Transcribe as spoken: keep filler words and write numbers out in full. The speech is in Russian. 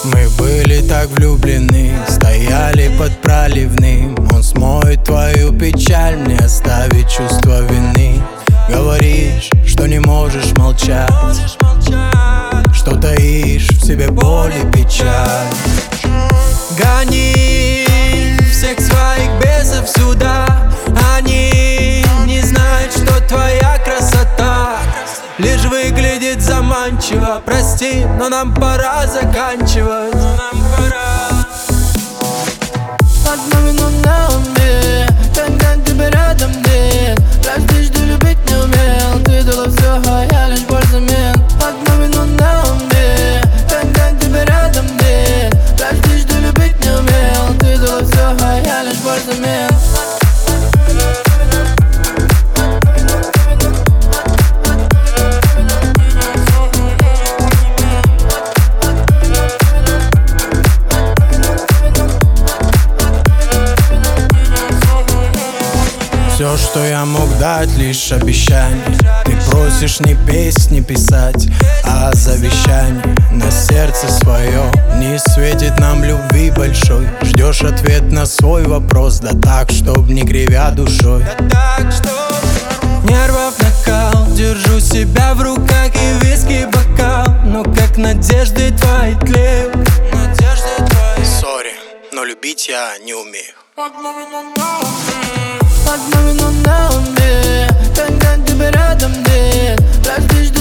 Мы были так влюблены, стояли под проливным. Он смоет твою печаль, мне оставит чувство вины. Говоришь, что не можешь молчать, что таишь в себе боль и печаль. Гони всех своих бесов сюда. Они не знают, что твоя красота лишь выглядит заманчиво. Прости, но нам пора заканчивать. Одна минута на уме, когда тебя рядом нет. Прости, что любить не умел. Ты дала все, а я лишь боль взамен. Одна минута на уме, когда тебя рядом нет. Прости, что любить не умел. Ты дала все, а я лишь боль взамен. Все, что я мог дать, лишь обещание. Ты просишь не песни писать, а завещание на сердце свое. Не светит нам любви большой. Ждешь ответ на свой вопрос, да так, чтоб не кривя душой. Нервов накал, держу себя в руках и виски бокал. Но как надежды твои тлеют. Сори, но любить я не умею. Одна минута на уме, когда тебя рядом нет. Прости,